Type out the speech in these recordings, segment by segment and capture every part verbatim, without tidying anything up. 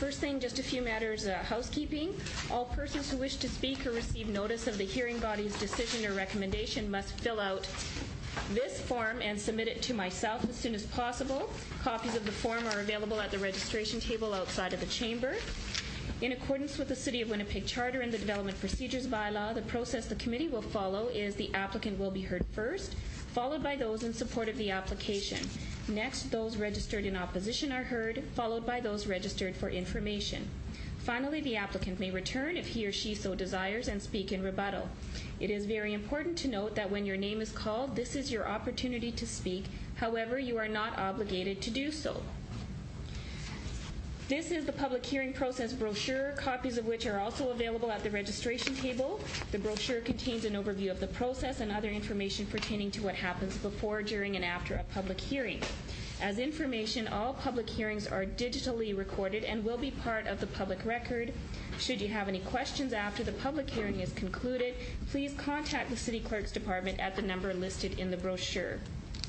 first thing, just a few matters, uh, housekeeping. All persons who wish to speak or receive notice of the hearing body's decision or recommendation must fill out this form and submit it to myself as soon as possible. Copies of the form are available at the registration table outside of the chamber. In accordance with the City of Winnipeg Charter and the Development Procedures Bylaw, the process the committee will follow is the applicant will be heard first, followed by those in support of the application. Next, those registered in opposition are heard, followed by those registered for information. Finally, the applicant may return if he or she so desires and speak in rebuttal. It is very important to note that when your name is called, this is your opportunity to speak. However, you are not obligated to do so. This is the public hearing process brochure, copies of which are also available at the registration table. The brochure contains an overview of the process and other information pertaining to what happens before, during, and after a public hearing. As information, all public hearings are digitally recorded and will be part of the public record. Should you have any questions after the public hearing is concluded, please contact the City Clerk's Department at the number listed in the brochure.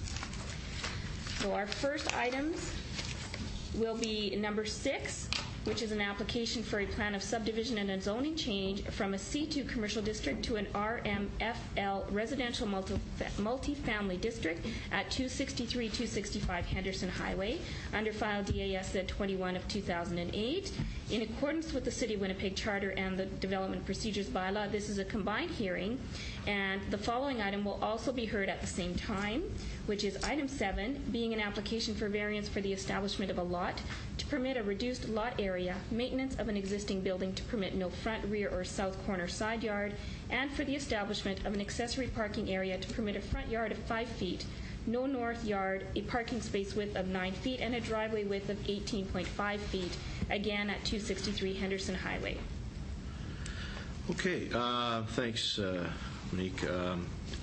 So our first items will be number six, which is an application for a plan of subdivision and a zoning change from a C two commercial district to an R M F L residential multi multifamily district at two sixty-three two sixty-five Henderson Highway, under file D A S Z twenty-one of two thousand eight. In accordance with the City of Winnipeg Charter and the Development Procedures Bylaw, this is a combined hearing, and the following item will also be heard at the same time, which is item seven, being an application for variance for the establishment of a lot to permit a reduced lot area, maintenance of an existing building to permit no front, rear, or south corner side yard, and for the establishment of an accessory parking area to permit a front yard of five feet, no north yard, a parking space width of nine feet, and a driveway width of eighteen point five feet, again at two sixty-three Henderson Highway. Okay, uh, thanks, uh, Monique. Um,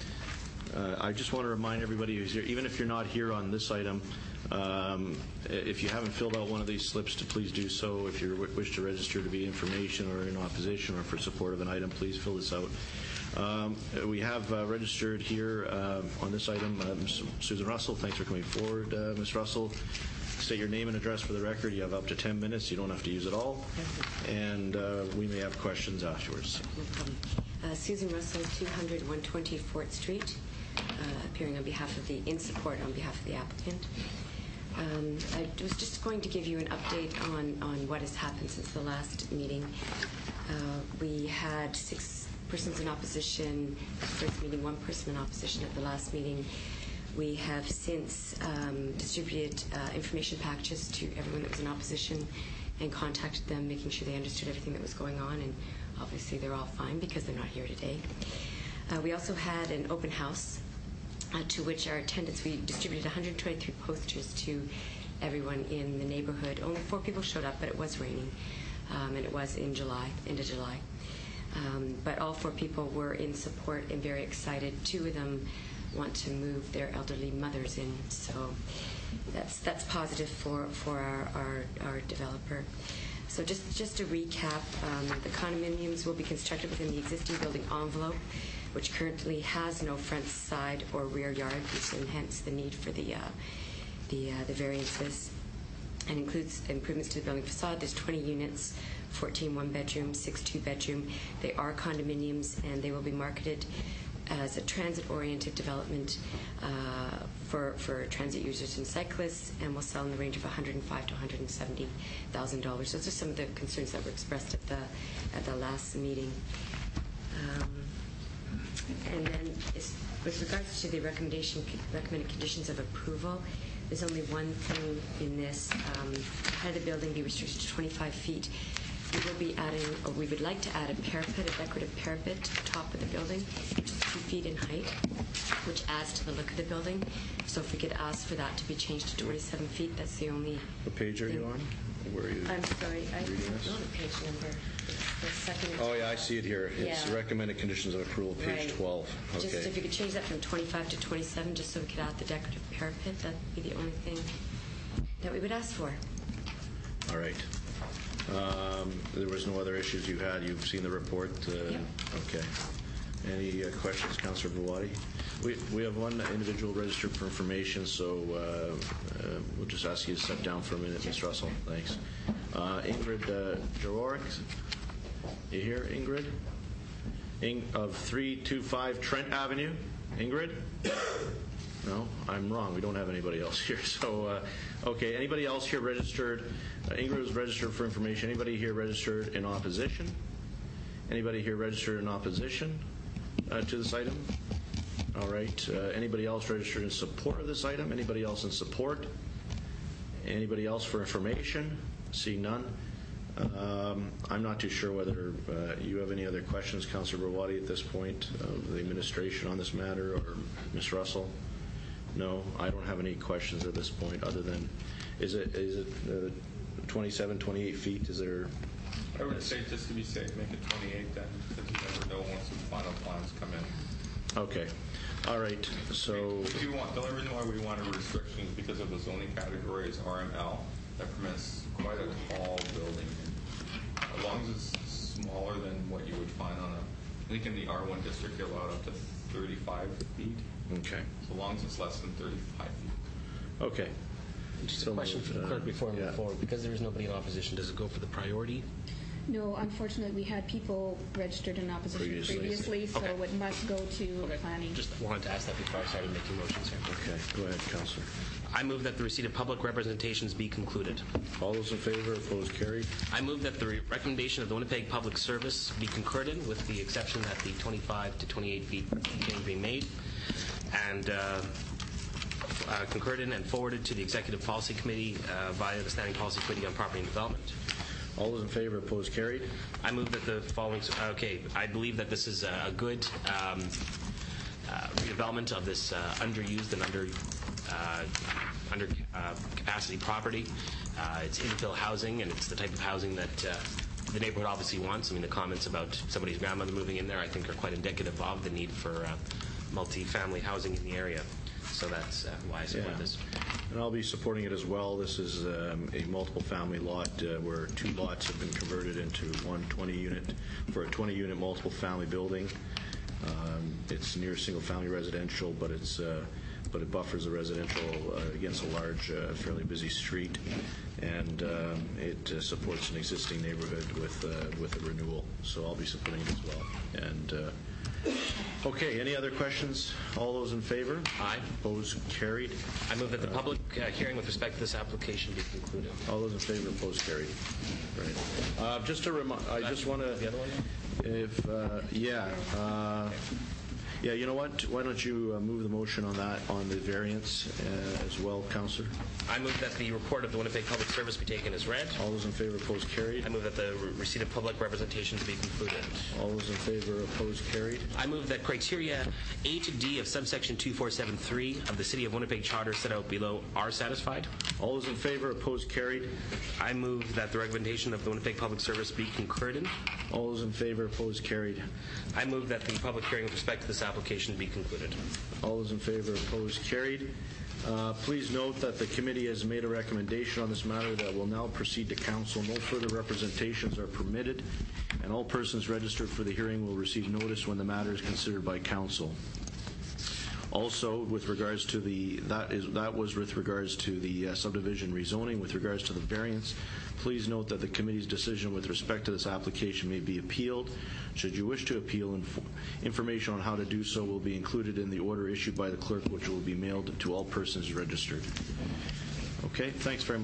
uh, I just want to remind everybody who's here, even if you're not here on this item, um, if you haven't filled out one of these slips, to please do so. If you wish to register to be information or in opposition or for support of an item, please fill this out. Um, we have uh, registered here uh, on this item uh, Miz Susan Russell. Thanks for coming forward, uh, Miz Russell. State your name and address for the record. You have up to ten minutes. You don't have to use it all. And uh, we may have questions afterwards. No problem. Uh, Susan Russell, two hundred one twenty Fort Street, uh, appearing on behalf of the, in support on behalf of the applicant. Um, I was just going to give you an update on, on what has happened since the last meeting. Uh, we had six persons in opposition at the first meeting, one person in opposition at the last meeting. We have since um, distributed uh, information packages to everyone that was in opposition and contacted them, making sure they understood everything that was going on, and obviously they're all fine because they're not here today. Uh, we also had an open house uh, to which our attendants, we distributed one hundred twenty-three posters to everyone in the neighborhood. Only four people showed up, but it was raining, um, and it was in July, end of July. Um, but all four people were in support and very excited. Two of them want to move their elderly mothers in, so that's that's positive for for our our, our developer. So just just to recap, um, the condominiums will be constructed within the existing building envelope, which currently has no front, side, or rear yard, and hence the need for the uh, the uh, the variances, and includes improvements to the building facade. There's twenty units, fourteen one-bedroom, six two-bedroom. They are condominiums, and they will be marketed as a transit-oriented development uh, for for transit users and cyclists, and will sell in the range of one hundred five thousand dollars to one hundred seventy thousand dollars. Those are some of the concerns that were expressed at the at the last meeting. Um, and then, with regards to the recommendation recommended conditions of approval, there's only one thing in this. Um, height of the building be restricted to twenty-five feet. We will be adding, or we would like to add a parapet, a decorative parapet to the top of the building, which is two feet in height, which adds to the look of the building. So if we could ask for that to be changed to twenty-seven feet, that's the only. What page are thing. you on? Where are you? I'm sorry, I don't know the page number. It's the second. Oh yeah, I see it here. It's yeah. recommended conditions of approval, page right. twelve. Okay. Just if you could change that from twenty-five to twenty-seven, just so we could add the decorative parapet, that'd be the only thing that we would ask for. All right. Um, there was no other issues you had. You've seen the report. Uh, yep. Okay. Any uh, questions, Councillor Bawadi? We, we have one individual registered for information, so uh, uh, we'll just ask you to step down for a minute, Miz Russell. Thanks. Uh, Ingrid uh, Jarorik, you here, Ingrid? Ing- of three two five Trent Avenue. Ingrid? No, I'm wrong. We don't have anybody else here. So, uh, okay, anybody else here registered? Uh, Ingrid was registered for information. Anybody here registered in opposition? Anybody here registered in opposition uh, to this item? All right. Uh, anybody else registered in support of this item? Anybody else in support? Anybody else for information? See none. Um, I'm not too sure whether uh, you have any other questions, Councillor Bawadi, at this point of the administration on this matter, or Miz Russell? No, I don't have any questions at this point other than, is it is it uh, twenty-seven, twenty-eight feet? Is there? I would say just to be safe, make it twenty-eight then, because you never know once the final plans come in. Okay. All right. So. If you want, the only reason why we want a restriction is because of the zoning category is R M L that permits quite a tall building. As long as it's smaller than what you would find on a, I think in the R one district you're allowed up to thirty-five feet. Okay. So long as it's less than thirty-five feet. Okay. Just So a question for the clerk uh, before we yeah. move forward. Because there is nobody in opposition, does it go for the priority? No, unfortunately, we had people registered in opposition Previously. previously, so Okay. it must go to planning. Just wanted to ask that before I started making motions here. Okay. Go ahead, Councillor. I move that the receipt of public representations be concluded. All those in favor? Opposed? Carried. I move that the re- recommendation of the Winnipeg Public Service be concurred, with the exception that the twenty-five to twenty-eight feet change being made, and uh, uh, concurred in and forwarded to the Executive Policy Committee uh, via the Standing Policy Committee on Property and Development. All those in favor? Opposed? Carried. I move that the following. Okay, I believe that this is a good um, uh, redevelopment of this uh, underused and under uh, under uh, capacity property. Uh, it's infill housing, and it's the type of housing that uh, the neighborhood obviously wants. I mean, the comments about somebody's grandmother moving in there, I think, are quite indicative of the need for uh, multi-family housing in the area. So that's uh, why I support Yeah. this. And I'll be supporting it as well. This is um, a multiple family lot uh, where two lots have been converted into one twenty unit for a twenty unit multiple family building. Um, it's near single family residential, but it's uh, but it buffers the residential uh, against a large, uh, fairly busy street, and um, it uh, supports an existing neighborhood with uh, with a renewal. So I'll be supporting it as well. And uh, okay, any other questions? All those in favor? Aye. Opposed? Carried. I move that the public uh, hearing with respect to this application be concluded. All those in favor? Opposed? Carried. Right. Uh, just a remi- I just want to. The other one? If uh, yeah. Uh, Yeah, you know what? Why don't you uh, move the motion on that, on the variance uh, as well, Councillor? I move that the report of the Winnipeg Public Service be taken as read. All those in favor, opposed, carried. I move that the re- receipt of public representations be concluded. All those in favor, opposed, carried. I move that criteria A to D of subsection two four seven three of the City of Winnipeg Charter set out below are satisfied. All those in favor, opposed, carried. I move that the recommendation of the Winnipeg Public Service be concurred in. All those in favor, opposed, carried. I move that the public hearing with respect to this application be concluded. All those in favor, opposed, carried. Uh, please note that the committee has made a recommendation on this matter that will now proceed to council. No further representations are permitted, and all persons registered for the hearing will receive notice when the matter is considered by council. Also, with regards to the that is that was with regards to the uh, subdivision rezoning. With regards to the variance, please note that the committee's decision with respect to this application may be appealed. Should you wish to appeal, inf- information on how to do so will be included in the order issued by the clerk, which will be mailed to all persons registered. Okay, thanks very much.